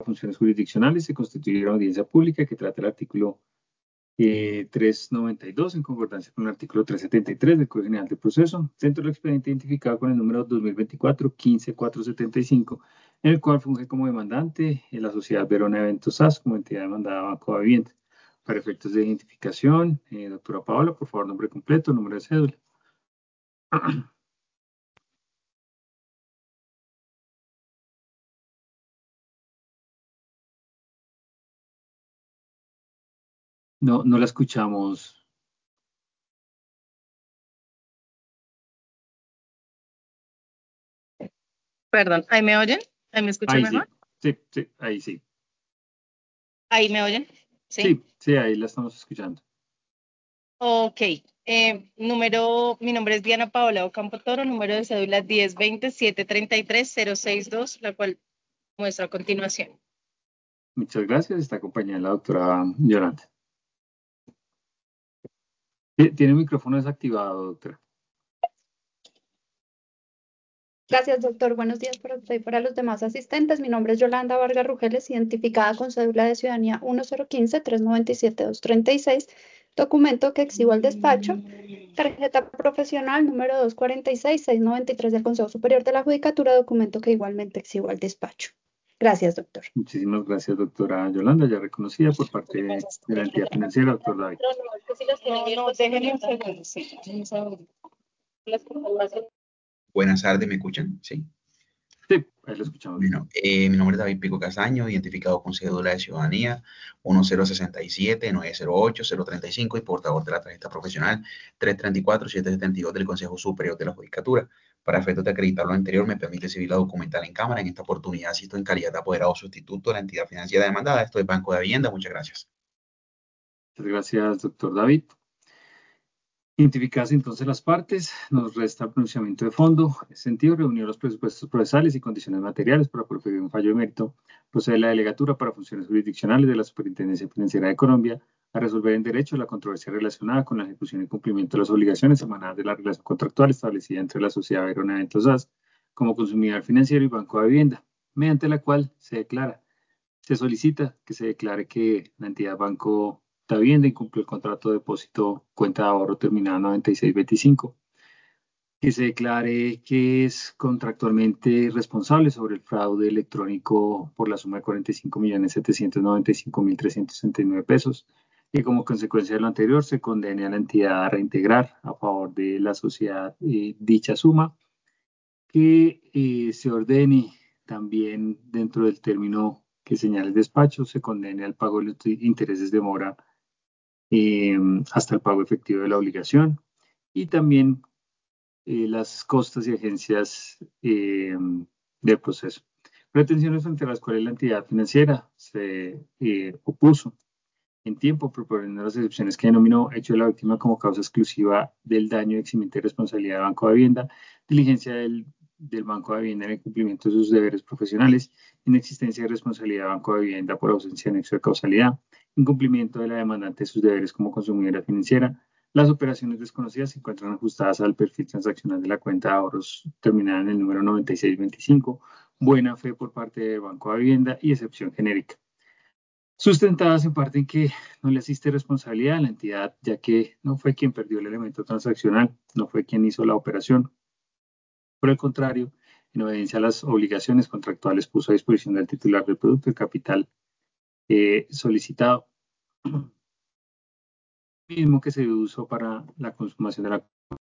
funciones jurisdiccionales se constituye una audiencia pública que trata el artículo 392 en concordancia con el artículo 373 del Código General de Proceso, dentro del expediente identificado con el número 2024-15475, en el cual funge como demandante la sociedad Verona Eventos SAS como entidad demandada Banco de Vivienda. Para efectos de identificación, doctora Paola, por favor, nombre completo, número de cédula. No, no la escuchamos. Perdón, ¿ahí me oyen? ¿Ahí me escuchan Ahí mejor? sí, ahí sí. ¿Ahí me oyen? Sí, ahí la estamos escuchando. Ok. Mi nombre es Diana Paola Ocampo Toro, número de cédula 1020-733-062, la cual muestro a continuación. Muchas gracias. Está acompañada de la doctora Yolanda. Tiene el micrófono desactivado, doctora. Gracias, doctor. Buenos días para usted y para los demás asistentes. Mi nombre es Yolanda Vargas Rugeles, identificada con cédula de ciudadanía 1015-397-236, documento que exhibo al despacho, tarjeta profesional número 246-693 del Consejo Superior de la Judicatura, documento que igualmente exhibo al despacho. Gracias, doctor. Muchísimas gracias, doctora Yolanda, ya reconocida por parte de la entidad financiera, doctor David. No, déjenme un segundo, sí. Buenas tardes, ¿me escuchan? Sí. Sí, ahí lo escuchamos. Bueno, mi nombre es David Pico Castaño, identificado con cédula de ciudadanía 1067-908-035 y portador de la tarjeta profesional 334-772 del Consejo Superior de la Judicatura. Para efectos de acreditar lo anterior, me permite exhibir la documental en cámara. En esta oportunidad asisto en calidad de apoderado sustituto de la entidad financiera demandada. Esto es Banco de Vivienda. Muchas gracias. Muchas gracias, doctor David. Identificadas entonces las partes, nos resta el pronunciamiento de fondo. En ese sentido, reunió los presupuestos procesales y condiciones materiales para proferir un fallo de mérito. Procede la delegatura para funciones jurisdiccionales de la Superintendencia Financiera de Colombia a resolver en derecho la controversia relacionada con la ejecución y cumplimiento de las obligaciones emanadas de la relación contractual establecida entre la sociedad Verona Eventos SAS como consumidor financiero y Banco de Vivienda, mediante la cual se solicita que se declare que la entidad Banco de Vivienda incumplió el contrato de depósito cuenta de ahorro terminada 9625, que se declare que es contractualmente responsable sobre el fraude electrónico por la suma de 45.795.369 pesos, y como consecuencia de lo anterior se condene a la entidad a reintegrar a favor de la sociedad dicha suma, que se ordene también dentro del término que señala el despacho, se condene al pago de los intereses de mora hasta el pago efectivo de la obligación, y también las costas y agencias del proceso. Pretensiones ante las cuales la entidad financiera se opuso en tiempo, proponiendo las excepciones que denominó hecho de la víctima como causa exclusiva del daño, eximiente de responsabilidad del Banco de Vivienda, diligencia del Banco de Vivienda en el cumplimiento de sus deberes profesionales, inexistencia de responsabilidad del Banco de Vivienda por ausencia de nexo de causalidad, incumplimiento de la demandante de sus deberes como consumidora financiera. Las operaciones desconocidas se encuentran ajustadas al perfil transaccional de la cuenta de ahorros terminada en el número 9625, buena fe por parte del Banco de Vivienda y excepción genérica, sustentadas en parte en que no le asiste responsabilidad a la entidad, ya que no fue quien perdió el elemento transaccional, no fue quien hizo la operación. Por el contrario, en obediencia a las obligaciones contractuales, puso a disposición del titular del producto el capital solicitado, mismo que se usó para la consumación de la.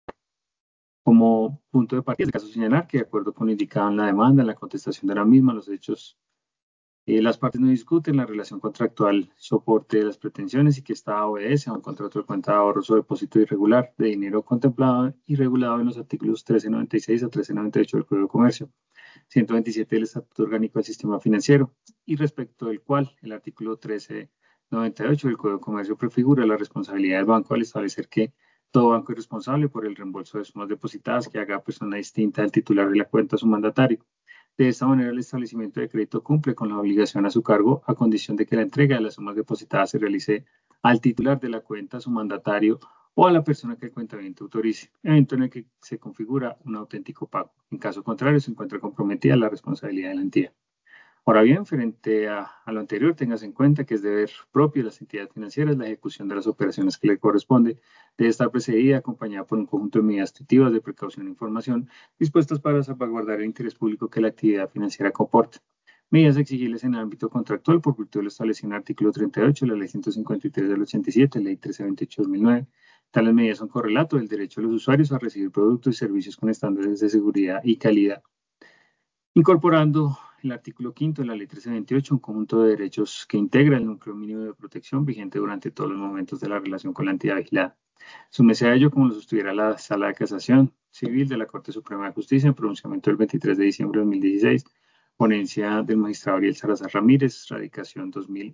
Como punto de partida, es el caso señalar que, de acuerdo con lo indicado en la demanda, en la contestación de la misma, los hechos, las partes no discuten la relación contractual soporte de las pretensiones y que esta obedece a un contrato de cuenta de ahorros o depósito irregular de dinero contemplado y regulado en los artículos 1396 a 1398 del Código de Comercio, 127 del Estatuto Orgánico del Sistema Financiero, y respecto del cual el artículo 1398 del Código de Comercio prefigura la responsabilidad del banco al establecer que todo banco es responsable por el reembolso de sumas depositadas que haga persona distinta al titular de la cuenta a su mandatario. De esta manera, el establecimiento de crédito cumple con la obligación a su cargo a condición de que la entrega de las sumas depositadas se realice al titular de la cuenta, a su mandatario o a la persona que el cuentaviente autorice, evento en el que se configura un auténtico pago. En caso contrario, se encuentra comprometida la responsabilidad de la entidad. Ahora bien, frente a lo anterior, tengas en cuenta que es deber propio de las entidades financieras la ejecución de las operaciones que le corresponde. Debe estar precedida y acompañada por un conjunto de medidas activas de precaución e información dispuestas para salvaguardar el interés público que la actividad financiera comporta. Medidas exigibles en el ámbito contractual por virtud de lo establecido en el artículo 38 de la Ley 153 del 87, Ley 1328 de 2009. Tales medidas son correlato del derecho de los usuarios a recibir productos y servicios con estándares de seguridad y calidad, incorporando el artículo 5 de la Ley 1328, un conjunto de derechos que integra el núcleo mínimo de protección vigente durante todos los momentos de la relación con la entidad vigilada. Súmese a ello como lo sostuviera la Sala de Casación Civil de la Corte Suprema de Justicia en pronunciamiento del 23 de diciembre de 2016, ponencia del magistrado Ariel Salazar Ramírez, radicación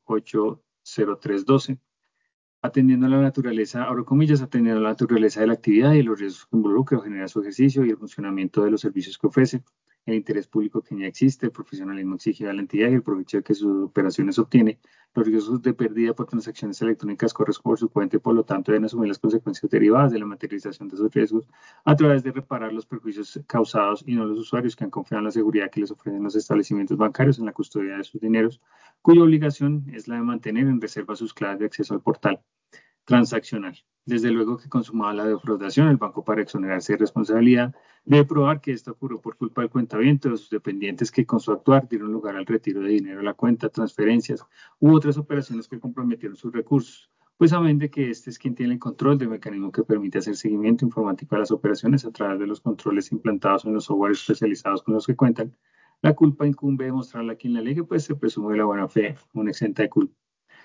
2008-0312. Atendiendo a la naturaleza, abro comillas, atendiendo a la naturaleza de la actividad y los riesgos que involucra o genera su ejercicio y el funcionamiento de los servicios que ofrece, el interés público que ya existe, el profesionalismo exigido a la entidad y el provecho que sus operaciones obtiene, los riesgos de pérdida por transacciones electrónicas corren por su cuenta y por lo tanto deben asumir las consecuencias derivadas de la materialización de esos riesgos a través de reparar los perjuicios causados y no los usuarios que han confiado en la seguridad que les ofrecen los establecimientos bancarios en la custodia de sus dineros, cuya obligación es la de mantener en reserva sus claves de acceso al portal transaccional. Desde luego que consumada la defraudación, el banco, para exonerarse de responsabilidad, debe probar que esto ocurrió por culpa del cuentaviente o de sus dependientes que con su actuar dieron lugar al retiro de dinero a la cuenta, transferencias u otras operaciones que comprometieron sus recursos, pues saben de que este es quien tiene el control del mecanismo que permite hacer seguimiento informático a las operaciones a través de los controles implantados en los softwares especializados con los que cuentan. La culpa incumbe demostrarla a quien la alegue, pues se presume de la buena fe, una exenta de culpa.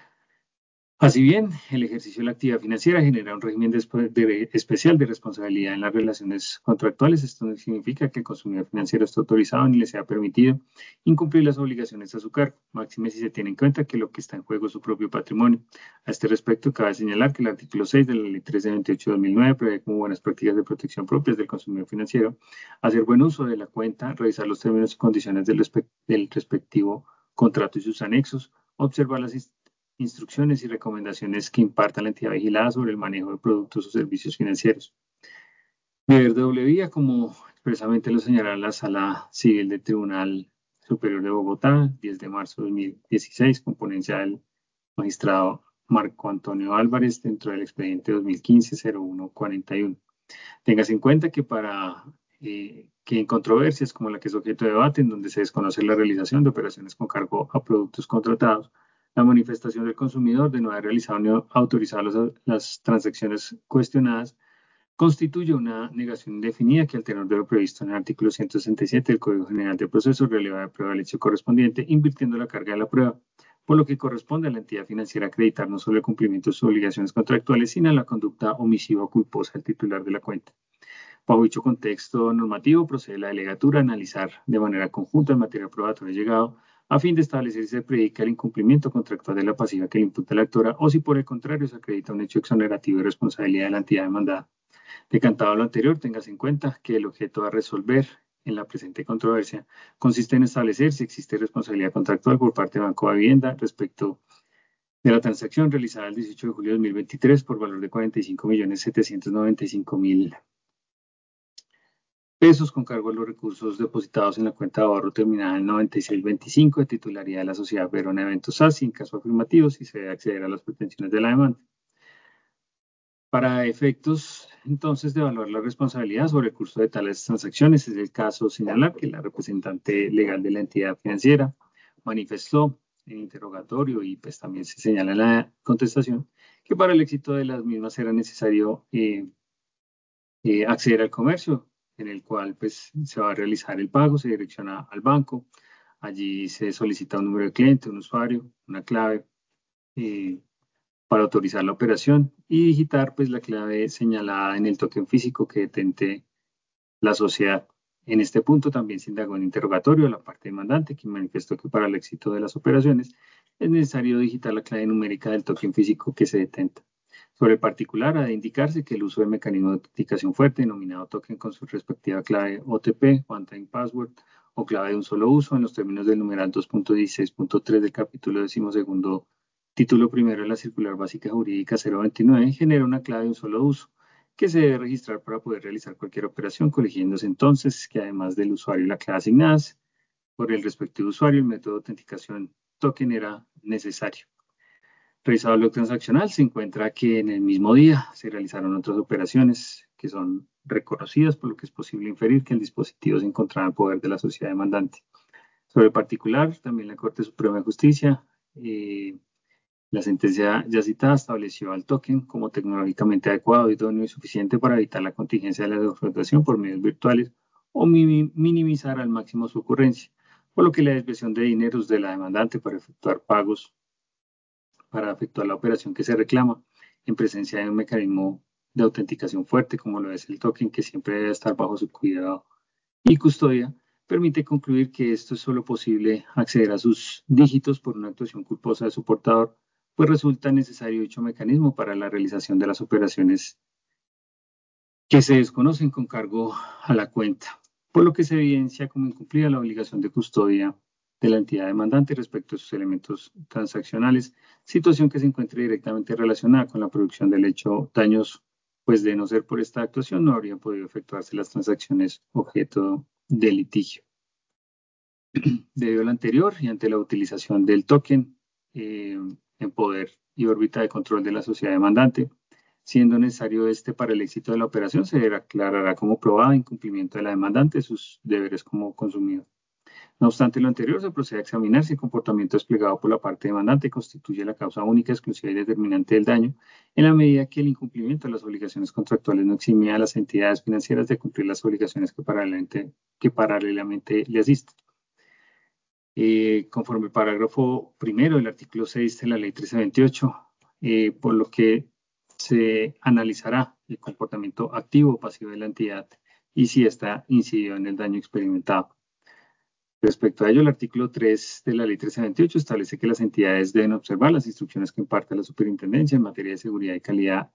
Así bien, el ejercicio de la actividad financiera genera un régimen especial de responsabilidad en las relaciones contractuales. Esto no significa que el consumidor financiero esté autorizado ni le sea permitido incumplir las obligaciones a su cargo, máxime si se tiene en cuenta que lo que está en juego es su propio patrimonio. A este respecto, cabe señalar que el artículo 6 de la Ley 1328 de 2009 prevé como buenas prácticas de protección propias del consumidor financiero hacer buen uso de la cuenta, revisar los términos y condiciones del respectivo contrato y sus anexos, observar las instrucciones y recomendaciones que imparta la entidad vigilada sobre el manejo de productos o servicios financieros. Deber de doble vía, como expresamente lo señala la Sala Civil del Tribunal Superior de Bogotá, 10 de marzo de 2016, con ponencia del magistrado Marco Antonio Álvarez dentro del expediente 2015-0141. Téngase en cuenta que que en controversias como la que es objeto de debate, en donde se desconoce la realización de operaciones con cargo a productos contratados, la manifestación del consumidor de no haber realizado ni autorizado las transacciones cuestionadas constituye una negación indefinida que, al tenor de lo previsto en el artículo 167 del Código General de Procesos, releva de prueba el hecho correspondiente, invirtiendo la carga de la prueba, por lo que corresponde a la entidad financiera acreditar no solo el cumplimiento de sus obligaciones contractuales, sino la conducta omisiva o culposa del titular de la cuenta. Bajo dicho contexto normativo, procede la delegatura a analizar de manera conjunta el material probatorio llegado a fin de establecer si se predica el incumplimiento contractual de la pasiva que le imputa la actora o si por el contrario se acredita un hecho exonerativo de responsabilidad de la entidad demandada. Decantado lo anterior, tengas en cuenta que el objeto a resolver en la presente controversia consiste en establecer si existe responsabilidad contractual por parte del Banco de Vivienda respecto de la transacción realizada el 18 de julio de 2023 por valor de 45.795.000 pesos con cargo a los recursos depositados en la cuenta de ahorro terminada en 9625 de titularidad de la sociedad Verona Eventos ASI, en caso afirmativo, si se debe acceder a las pretensiones de la demanda. Para efectos, entonces, de evaluar la responsabilidad sobre el curso de tales transacciones, es el caso señalar que la representante legal de la entidad financiera manifestó en interrogatorio y pues también se señala en la contestación que para el éxito de las mismas era necesario acceder al comercio, en el cual pues se va a realizar el pago, se direcciona al banco, allí se solicita un número de cliente, un usuario, una clave para autorizar la operación y digitar pues la clave señalada en el token físico que detente la sociedad. En este punto también se indagó en interrogatorio a la parte demandante, quien manifestó que para el éxito de las operaciones es necesario digitar la clave numérica del token físico que se detenta. Sobre el particular, ha de indicarse que el uso del mecanismo de autenticación fuerte, denominado token con su respectiva clave OTP, One Time Password, o clave de un solo uso, en los términos del numeral 2.16.3 del capítulo 12, título primero de la Circular Básica Jurídica 029, genera una clave de un solo uso, que se debe registrar para poder realizar cualquier operación, corrigiéndose entonces que además del usuario y la clave asignadas, por el respectivo usuario, el método de autenticación token era necesario. Revisado el log transaccional, se encuentra que en el mismo día se realizaron otras operaciones que son reconocidas, por lo que es posible inferir que el dispositivo se encontraba en poder de la sociedad demandante. Sobre el particular, también la Corte Suprema de Justicia, la sentencia ya citada estableció al token como tecnológicamente adecuado, idóneo y suficiente para evitar la contingencia de la defraudación por medios virtuales o minimizar al máximo su ocurrencia, por lo que la desviación de dineros de la demandante para efectuar pagos para efectuar la operación que se reclama en presencia de un mecanismo de autenticación fuerte como lo es el token, que siempre debe estar bajo su cuidado y custodia, permite concluir que esto es solo posible acceder a sus dígitos por una actuación culposa de su portador, pues resulta necesario dicho mecanismo para la realización de las operaciones que se desconocen con cargo a la cuenta, por lo que se evidencia como incumplida la obligación de custodia de la entidad demandante respecto a sus elementos transaccionales, situación que se encuentra directamente relacionada con la producción del hecho dañoso, pues de no ser por esta actuación no habrían podido efectuarse las transacciones objeto de litigio. Debido a lo anterior y ante la utilización del token en poder y órbita de control de la sociedad demandante, siendo necesario este para el éxito de la operación, se declarará como probado incumplimiento de la demandante de sus deberes como consumidor. No obstante lo anterior, se procede a examinar si el comportamiento desplegado por la parte demandante constituye la causa única, exclusiva y determinante del daño, en la medida que el incumplimiento de las obligaciones contractuales no exime a las entidades financieras de cumplir las obligaciones que paralelamente le asisten. Conforme el parágrafo primero del artículo 6 de la ley 1328, por lo que se analizará el comportamiento activo o pasivo de la entidad y si ésta incidió en el daño experimentado. Respecto a ello, el artículo 3 de la ley 1328 establece que las entidades deben observar las instrucciones que imparte la superintendencia en materia de seguridad y calidad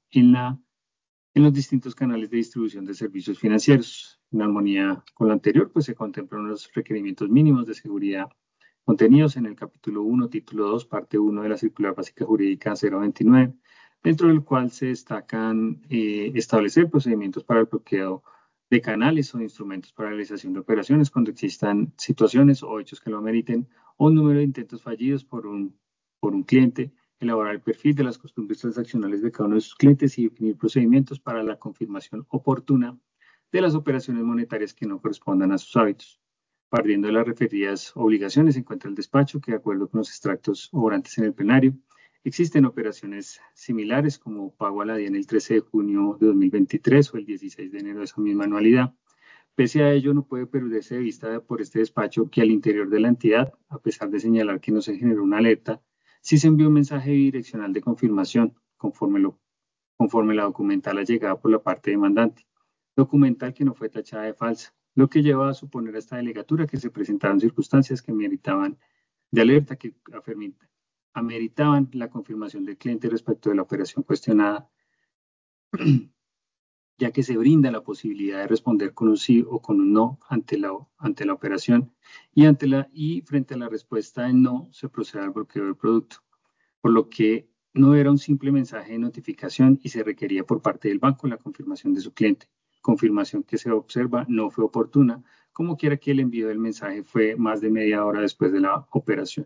en los distintos canales de distribución de servicios financieros. En armonía con lo anterior, pues se contemplan los requerimientos mínimos de seguridad contenidos en el capítulo 1, título 2, parte 1 de la Circular Básica Jurídica 029, dentro del cual se destacan establecer procedimientos para el bloqueo de canales o instrumentos para la realización de operaciones cuando existan situaciones o hechos que lo ameriten, o un número de intentos fallidos por un cliente, elaborar el perfil de las costumbres transaccionales de cada uno de sus clientes y definir procedimientos para la confirmación oportuna de las operaciones monetarias que no correspondan a sus hábitos. Partiendo de las referidas obligaciones, se encuentra el despacho que, de acuerdo con los extractos oborantes en el plenario, existen operaciones similares como pago a la DIAN el 13 de junio de 2023 o el 16 de enero de esa misma anualidad. Pese a ello, no puede perderse de vista por este despacho que al interior de la entidad, a pesar de señalar que no se generó una alerta, sí se envió un mensaje bidireccional de confirmación conforme la documental allegada por la parte demandante, documental que no fue tachada de falsa, lo que lleva a suponer a esta delegatura que se presentaron circunstancias que meritaban de alerta que ameritaban la confirmación del cliente respecto de la operación cuestionada, ya que se brinda la posibilidad de responder con un sí o con un no ante la operación y frente a la respuesta en no se procede al bloqueo del producto, por lo que no era un simple mensaje de notificación y se requería por parte del banco la confirmación de su cliente, confirmación que se observa no fue oportuna, como quiera que el envío del mensaje fue más de media hora después de la operación.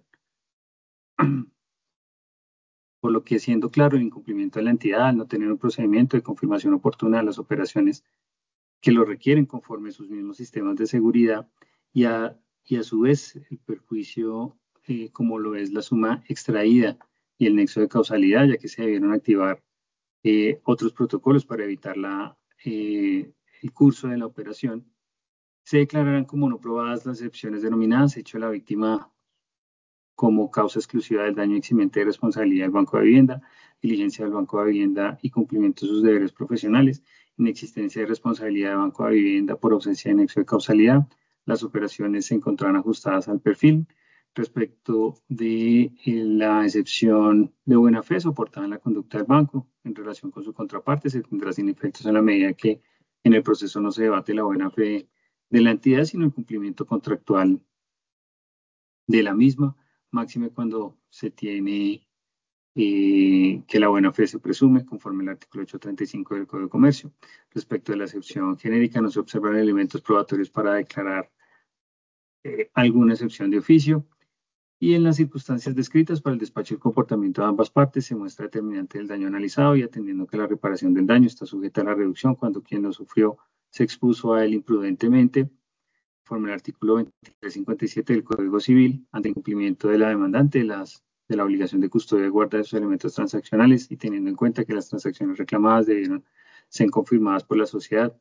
Por lo que, siendo claro el incumplimiento de la entidad al no tener un procedimiento de confirmación oportuna de las operaciones que lo requieren conforme sus mismos sistemas de seguridad y a su vez el perjuicio como lo es la suma extraída y el nexo de causalidad, ya que se debieron activar otros protocolos para evitar el curso de la operación, se declararán como no probadas las excepciones denominadas hecho de la víctima como causa exclusiva del daño eximente de responsabilidad del Banco de Vivienda, diligencia del Banco de Vivienda y cumplimiento de sus deberes profesionales, inexistencia de responsabilidad del Banco de Vivienda por ausencia de nexo de causalidad. Las operaciones se encontrarán ajustadas al perfil. Respecto de la excepción de buena fe soportada en la conducta del banco en relación con su contraparte, se tendrá sin efectos en la medida que en el proceso no se debate la buena fe de la entidad, sino el cumplimiento contractual de la misma, máxime cuando se tiene que la buena fe se presume conforme al artículo 835 del Código de Comercio. Respecto de la excepción genérica, no se observan elementos probatorios para declarar alguna excepción de oficio. Y en las circunstancias descritas para el despacho, el comportamiento de ambas partes se muestra determinante del daño analizado y atendiendo que la reparación del daño está sujeta a la reducción cuando quien lo sufrió se expuso a él imprudentemente, conforme al artículo 2357 del Código Civil, ante incumplimiento de la demandante de la obligación de custodia y guarda de sus elementos transaccionales y teniendo en cuenta que las transacciones reclamadas debieron ser confirmadas por la sociedad,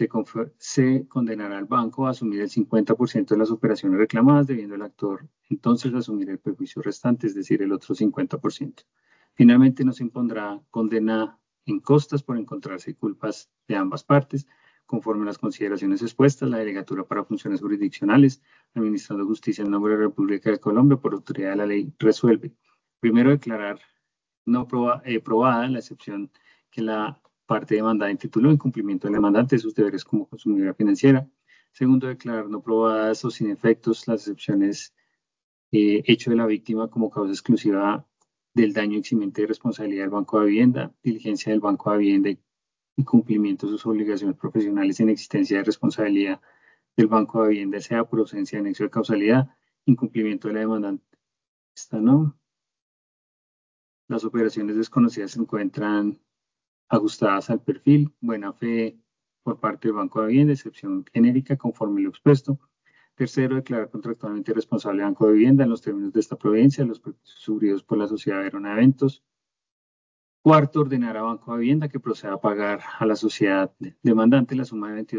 se condenará al banco a asumir el 50% de las operaciones reclamadas, debiendo el actor entonces asumir el perjuicio restante, es decir, el otro 50%. Finalmente, no se impondrá condena en costas por encontrarse culpas de ambas partes. Conforme a las consideraciones expuestas, la Delegatura para Funciones Jurisdiccionales, administrando justicia en nombre de la República de Colombia por autoridad de la ley, resuelve. Primero, declarar no probada la excepción que la parte demandada intituló en cumplimiento del demandante de sus deberes como consumidora financiera. Segundo, declarar no probadas o sin efectos las excepciones hecho de la víctima como causa exclusiva del daño eximente de responsabilidad del Banco de Vivienda, diligencia del Banco de Vivienda y cumplimiento de sus obligaciones profesionales en existencia de responsabilidad del Banco de Vivienda, sea por ausencia de nexo de causalidad, incumplimiento de la demandante. Esta no. Las operaciones desconocidas se encuentran ajustadas al perfil, buena fe por parte del Banco de Vivienda, excepción genérica conforme lo expuesto. Tercero, declarar contractualmente responsable al Banco de Vivienda en los términos de esta providencia los perjuicios sufridos por la sociedad Verona Eventos. Cuarto, ordenar a Banco de Vivienda que proceda a pagar a la sociedad demandante la suma de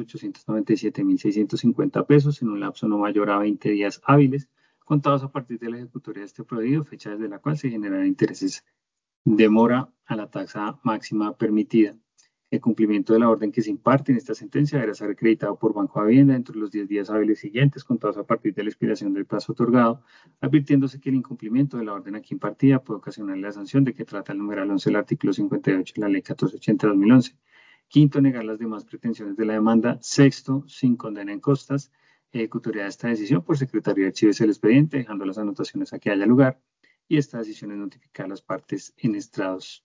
22.897.650 pesos en un lapso no mayor a 20 días hábiles, contados a partir de la ejecutoria de este proyecto, fecha desde la cual se generarán intereses de mora a la tasa máxima permitida. El cumplimiento de la orden que se imparte en esta sentencia deberá ser acreditado por Banco de Vivienda dentro de los 10 días hábiles siguientes, contados a partir de la expiración del plazo otorgado, advirtiéndose que el incumplimiento de la orden aquí impartida puede ocasionar la sanción de que trata el numeral 11 del artículo 58 de la Ley 1480/2011. Quinto, negar las demás pretensiones de la demanda. Sexto, sin condena en costas, ejecutoria de esta decisión por secretaría archives el expediente, dejando las anotaciones a que haya lugar, y esta decisión es notificar a las partes en estrados